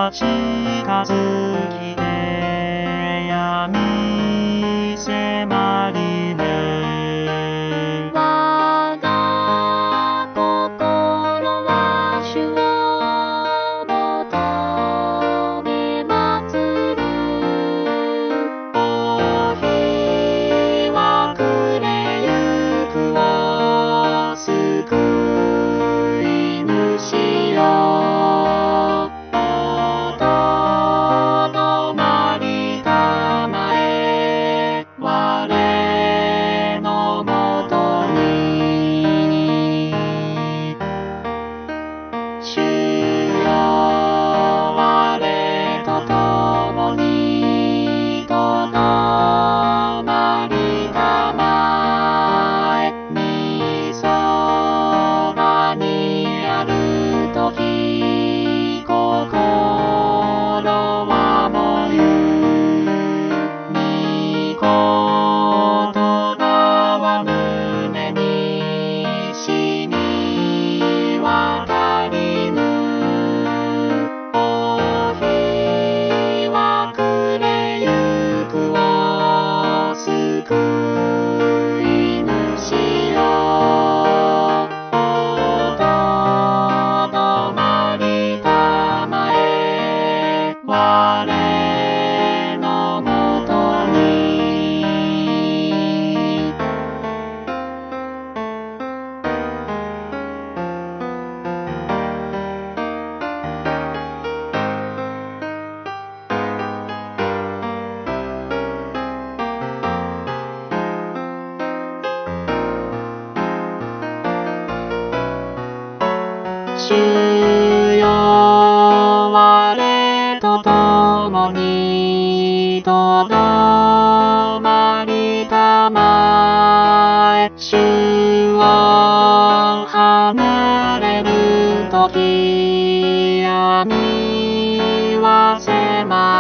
が近づきて闇迫りね。 我が心は主を求め祭る。 お日は暮れゆくを救い主よ。おとどまりたまえ我のもとに。主よ我と共にとどまりたまえ。御そばにあるとき心は燃ゆ。御言葉は胸に染み渡りぬ。お日は暮れゆくを救い主よ。おとどまりたまえ我のもとに。主よ我と共にとどまりたまえ。主を離れるとき闇は迫